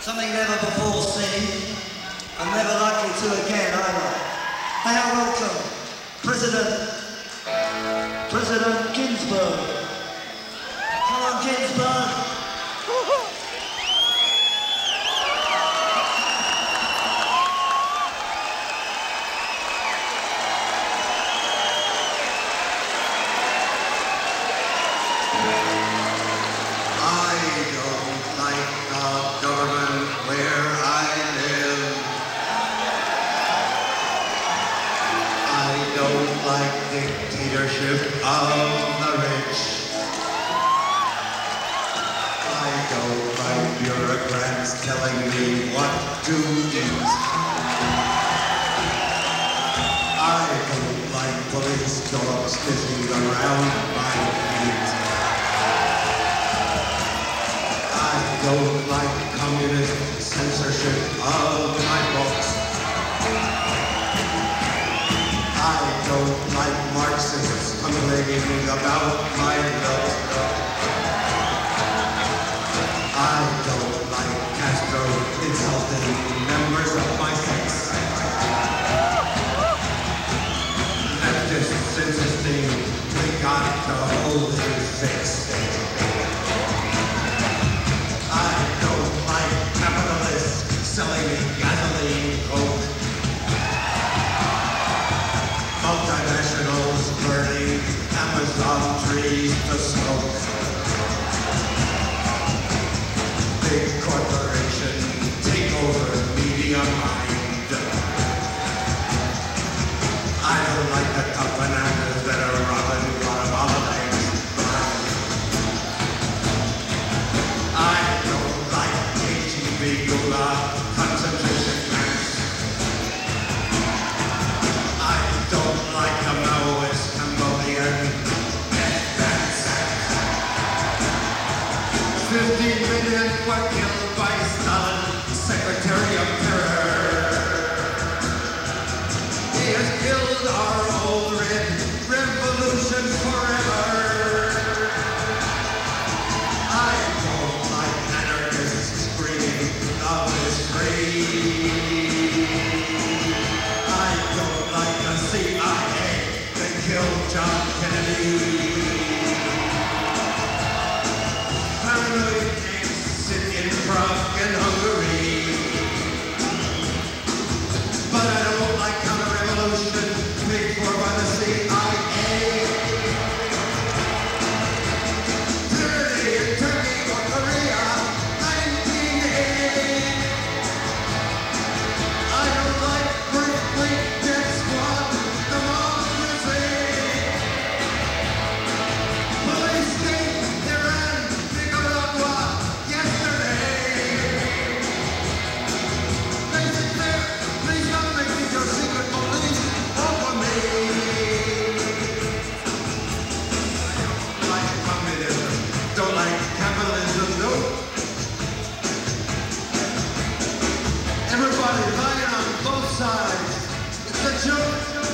Something never before seen, and never likely to again either. May I welcome President Ginsburg. Come on, Ginsburg. Dictatorship of the rich. I don't like bureaucrats telling me what to eat. I don't like police dogs sniffing around my feet. I don't like communist censorship of my books. I don't like Marxists complaining about my love. I don't like Castro insulting members of my sex. Leftists insisting we got to hold his fix. I don't like capitalists selling me gasoline, coke. Multinationals burning Amazon trees to smoke. Big corporation take over media mind. I don't like the tough bananas that are robbing Guatemala banks blind. I don't like KGB Gulag concentration camps. I don't like the Maoist Cambodian death dance. 15 million were killed by Stalin, Secretary of Terror. He has killed our old red revolution forever. I don't like anarchists screaming, love is free. I don't like the CIA that killed John Kennedy. Paranoid tanks sit in Prague and Hungary. But I don't like counter-revolution paid for by the CIA. Tyranny in Turkey or Korea, 1980. I don't like earthquake death squad democracy. Police state Iran, Nicaragua, yesterday. Basic fair, please don't make me your secret police over me. I don't like communism, don't like capitalism, no. Everybody lying on both sides. It's a joke.